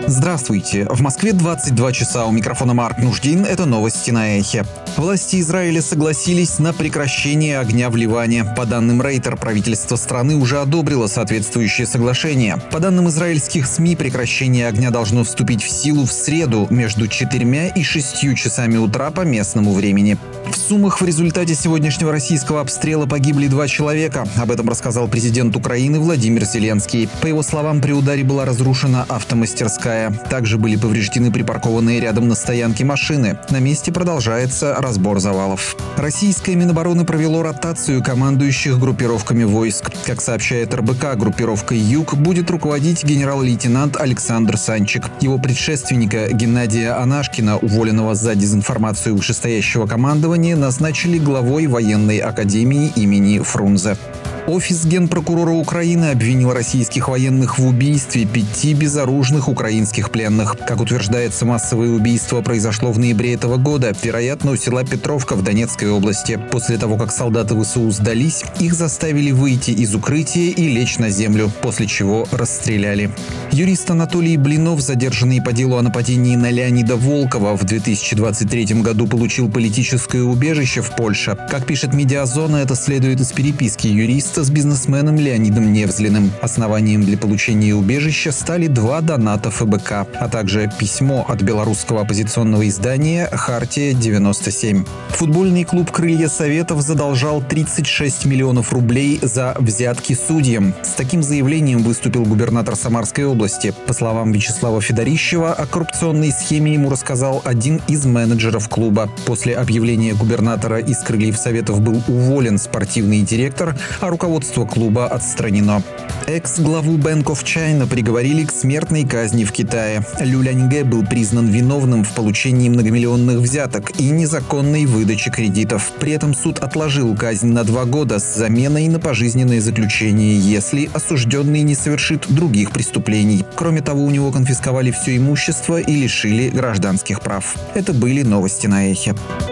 Здравствуйте. В Москве 22 часа. У микрофона Марк Нуждин. Это новости на Эхе. Власти Израиля согласились на прекращение огня в Ливане. По данным Рейтер, правительство страны уже одобрило соответствующее соглашение. По данным израильских СМИ, прекращение огня должно вступить в силу в среду между 4 и 6 часами утра по местному времени. В Сумах в результате сегодняшнего российского обстрела погибли 2 человека. Об этом рассказал президент Украины Владимир Зеленский. По его словам, при ударе была разрушена автомастерская. Также были повреждены припаркованные рядом на стоянке машины. На месте продолжается разбор завалов. Российское Минобороны провело ротацию командующих группировками войск. Как сообщает РБК, группировкой «Юг» будет руководить генерал-лейтенант Александр Санчик. Его предшественника Геннадия Анашкина, уволенного за дезинформацию вышестоящего командования, назначили главой военной академии имени Фрунзе. Офис генпрокурора Украины обвинил российских военных в убийстве 5 безоружных украинских пленных. Как утверждается, массовое убийство произошло в ноябре этого года, вероятно, у села Петровка в Донецкой области. После того, как солдаты ВСУ сдались, их заставили выйти из укрытия и лечь на землю, после чего расстреляли. Юрист Анатолий Блинов, задержанный по делу о нападении на Леонида Волкова, в 2023 году получил политическое убежище в Польше. Как пишет «Медиазона», это следует из переписки юриста с бизнесменом Леонидом Невзлиным. Основанием для получения убежища стали 2 доната ФБК, а также письмо от белорусского оппозиционного издания «Хартия-97». Футбольный клуб «Крылья Советов» задолжал 36 миллионов рублей за взятки судьям. С таким заявлением выступил губернатор Самарской области. По словам Вячеслава Федорищева, о коррупционной схеме ему рассказал один из менеджеров клуба. После объявления губернатора из «Крыльев Советов» был уволен спортивный директор, а руководство клуба отстранено. Экс-главу Bank of China приговорили к смертной казни в Китае. Лю Ляньгэ был признан виновным в получении многомиллионных взяток и незаконной выдаче кредитов. При этом суд отложил казнь на 2 года с заменой на пожизненное заключение, если осужденный не совершит других преступлений. Кроме того, у него конфисковали все имущество и лишили гражданских прав. Это были новости на Эхе.